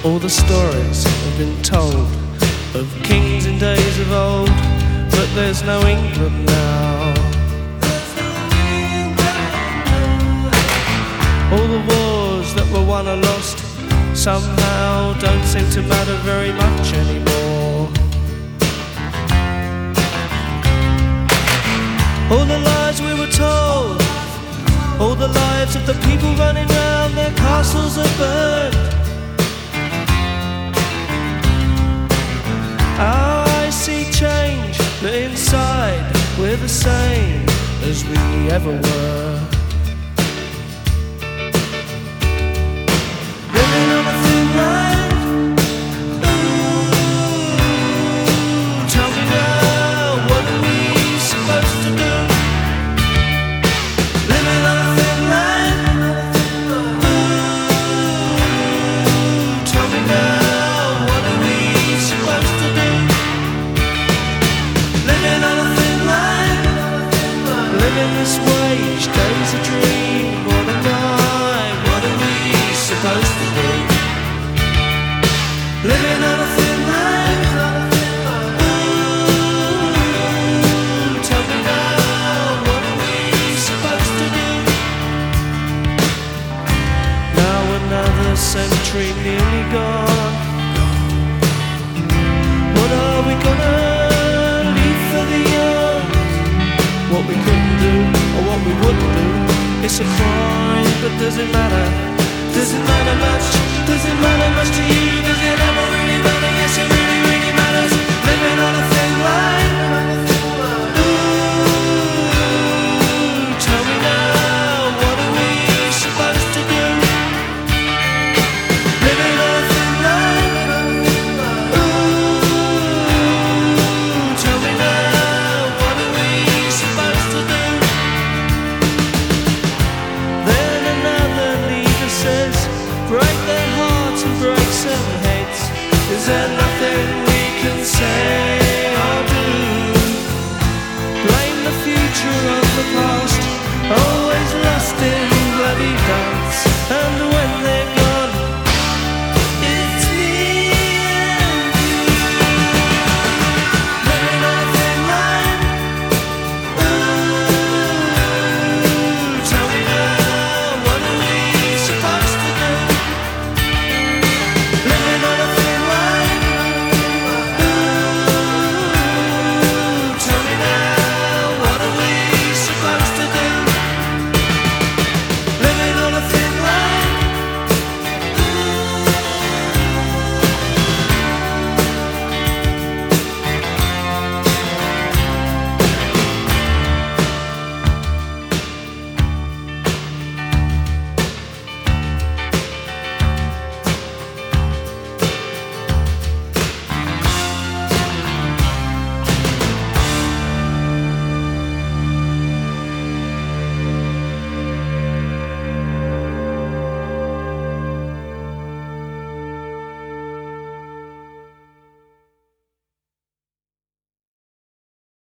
All the stories have been told of kings in days of old, but there's no England now. All the wars that were won or lost somehow don't seem to matter very much anymore. All the lies we were told, all the lives of the people running round, their castles are burned. I see change, but inside we're the same as we ever were. Living on a thin line. Ooh, tell me now, what are we supposed to do? Living on a thin line. Ooh, tell me now, what are we supposed to do? Living on a thin line. Living this way, each day's a dream. What am I? What are we supposed to do? Living on a thin line. Ooh, tell me now, what are we supposed to do? Now another century nearly gone. What are we gonna leave for the young? What we couldn't do or what we wouldn't do, it's a crime, but does it matter? Does it matter much? Does it matter much to you? Does it ever really matter? Yes, it really, really matters. Living on a thin line. Ooh, tell me now, what are we supposed to do? Living on a thin line. Ooh, tell me now, what are we supposed to do? Then another leader says, break their hearts and break some heads. Is there nothing we can say?